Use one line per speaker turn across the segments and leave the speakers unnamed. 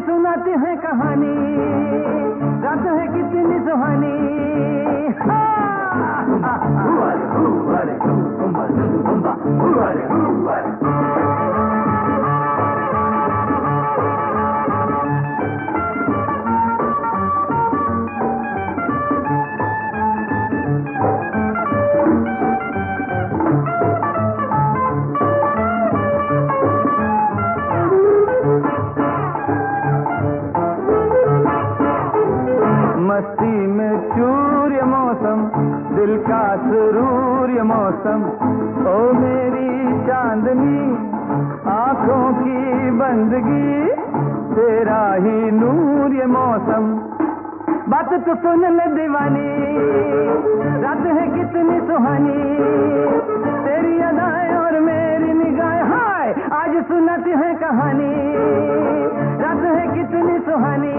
सुनाती है कहानी, रात है कितनी सुहानी। मस्ती में चूर ये मौसम, दिल का सुरूर ये मौसम। ओ मेरी चांदनी आंखों की बंदगी, तेरा ही नूर ये मौसम। बात तो सुन ले दीवानी, रात है कितनी सुहानी। तेरी अदाएं और मेरी निगाहें, हाय आज सुनाती है कहानी, रात है कितनी सुहानी।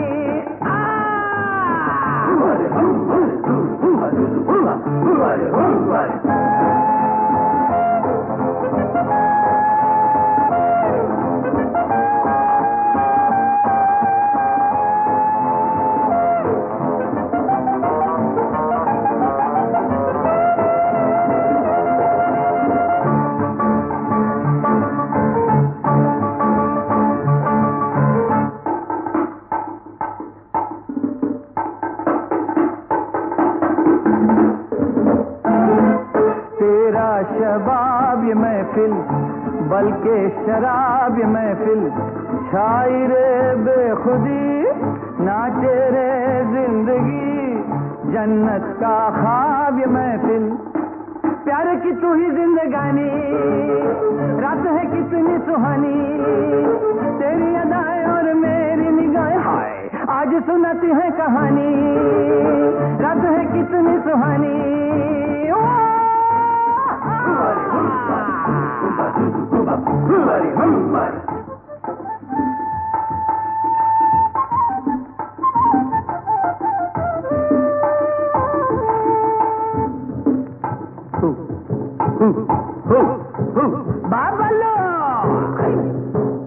शबाब ये महफिल, बल्कि शराब ये महफिल। शायर बेखुदी नाचे रे जिंदगी, जन्नत का ख्वाब ये महफिल। प्यार की तू ही जिंदगानी, रात है कितनी सुहानी। तेरी अदाएं और मेरी निगाहें, हाय आज सुनाती है कहानी, रात है कितनी सुहानी। बाबलो